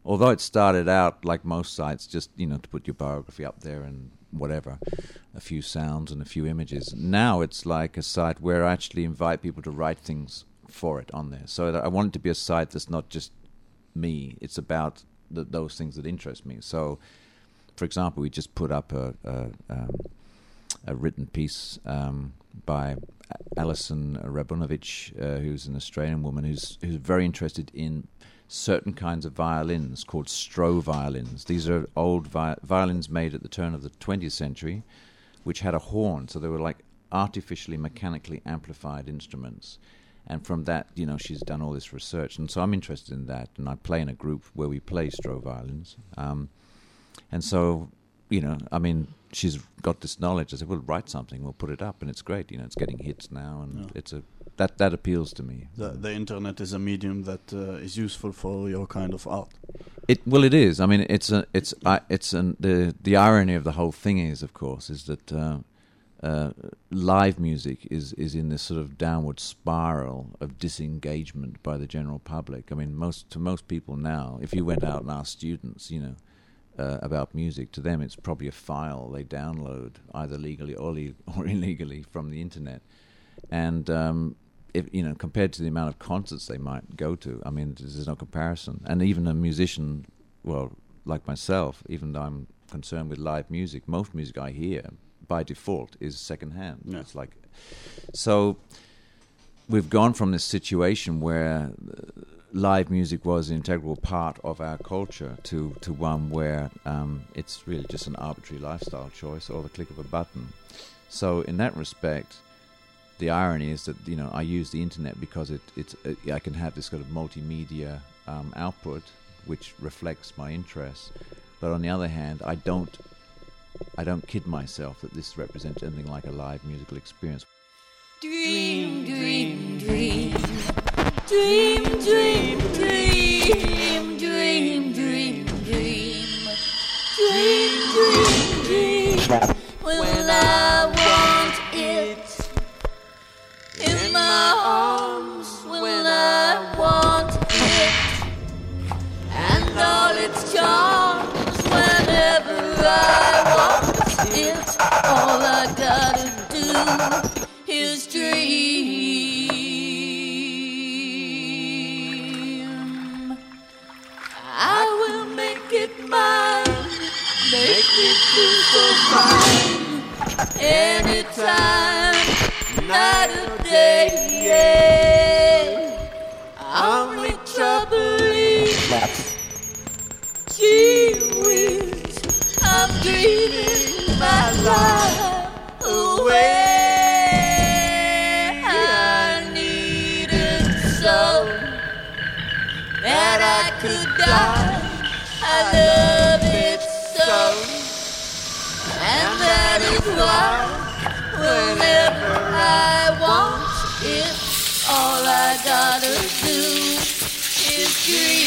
although it started out like most sites, just to put your biography up there and whatever, a few sounds and a few images. Now it's like a site where I actually invite people to write things for it on there. So I want it to be a site that's not just me. It's about those things that interest me. So, for example, we just put up a written piece by Alison Rabunovic, who's an Australian woman who's very interested in certain kinds of violins called Stroh violins. These are old violins made at the turn of the 20th century, which had a horn, so they were like artificially mechanically amplified instruments. And from that, she's done all this research, and so I'm interested in that. And I play in a group where we play Stroh violins, and so she's got this knowledge. I said, "Well, write something. We'll put it up," and it's great. It's getting hits now, and it's that appeals to me. The internet is a medium that is useful for your kind of art. It is. I mean, the irony of the whole thing is, of course, is that live music is in this sort of downward spiral of disengagement by the general public. I mean, to most people now, if you went out and asked students, about music, to them it's probably a file they download either legally or illegally from the internet. And if compared to the amount of concerts they might go to, I mean, there's no comparison. And even a musician, well, like myself, even though I'm concerned with live music, most music I hear by default is secondhand. Yeah. It's like, so we've gone from this situation where live music was an integral part of our culture to one where it's really just an arbitrary lifestyle choice or the click of a button. So in that respect, the irony is that I use the internet because I can have this kind of multimedia output which reflects my interests. But on the other hand, I don't kid myself that this represents anything like a live musical experience. Dream, dream, dream. Dream, dream, dream. Dream, dream, dream. Dream, dream, dream. Well, I want it in my arms. Well, I want it and all its charms. Whenever I want it, all I gotta do is dream. I will make it mine, make me feel so fine, anytime, night or day, yeah. Only trouble is, gee whiz, I'm dreaming my life away. I need it so that I could die. I love it so, and that is why whenever I want it, all I gotta do is dream.